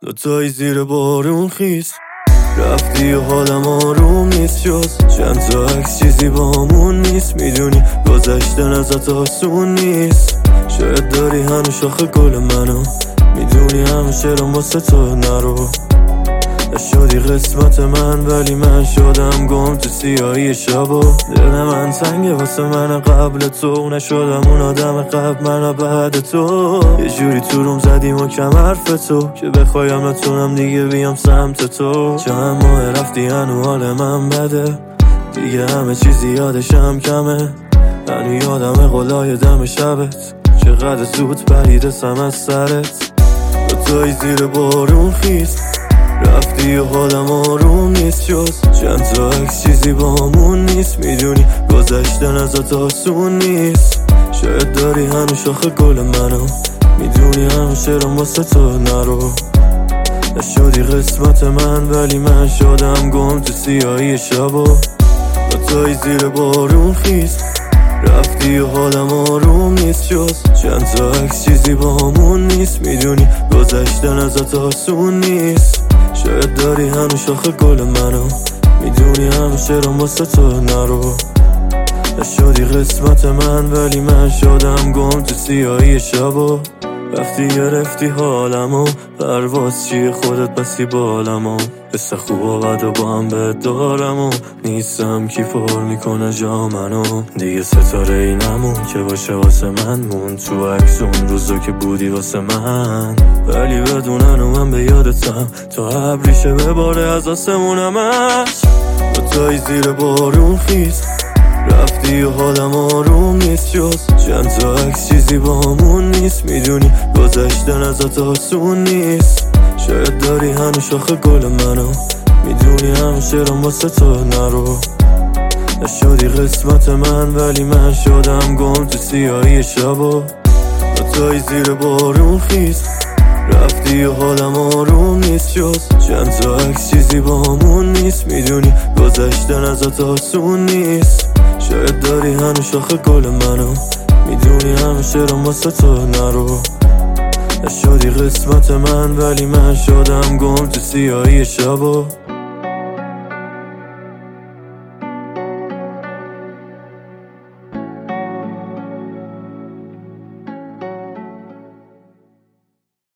دوتایی زیر بارون خیس رفتی و حالم آروم نیست جز چند تا عکس چیزی بامون نیست. میدونی گذشتن ازت آسون نیست. شاید داری هنو شاخه گل منو میدونی همه شعرم واسه تو نرو. شدی قسمت من ولی من شدم گم تو سیاهی شبا. دل من تنگه واسه من قبل تو نشدم اون آدم قبل من بعد تو. یه جوری تو روم زدیم و کم حرف تو که بخوایم نتونم دیگه بیام سمت تو. چند ماه رفتی هنو حال من بده دیگه همه چیزی یادشم کمه. هنو یادم قلای دم شبت چقدر زود پریدستم از سرت. دوتایی زیر بارون خیس رفتی و حالم آروم نیست جز چند تا عکس چیزی بامون نیست. میدونی گذشتن ازت آسون نیست. شاید داری هنو شاخه گل منو میدونی همه شعرم واسه تو نرو. نشدی قسمت من ولی من شدم گم تو سیاهی شبا. دوتایی زیر بارون خیس رفتی و حالم آروم نیست جز چند تا عکس چیزی بامون نیست. میدونی گذشتن ازت آسون نیست. شاید داری هنو شاخه گل منو میدونی همه شعرم واسه تو نرو. نشدی قسمت من ولی من شدم گم تو سیاهی شبا. رفتی گرفتی حالمو پرواز چیه خودت بسی بالمو. حس خوب و بد و با هم بهت دارم و نیستم کی پر میکنه جا منو. دیگه ستاره ای نمون که باشه واسه من مون تو عکس اون روزو که بودی واسه من. ولی بدونن و من به یادتم تا ابریشه بباره از آسمونمش. دوتایی زیر بارون خیس رفتی و حالم آروم نیست جز چند تا عکس چیزی بامون نیست. میدونی گذشتن ازت آسون نیست. شاید داری هنو شاخه گل منو میدونی همه شعرم واسه تو نرو. نشدی قسمت من ولی من شدم گم تو سیاهی شبا. دوتایی زیر بارون خیس رفتی و حالم آروم نیست جز چند تا عکس چیزی بامون نیست. میدونی گذشتن ازت آسون نیست. شاید داری هنو شاخه گل منو میدونی همه شعرم واسه تو نرو. نشدی قسمت من ولی من شدم گم تو سیاهی شبا.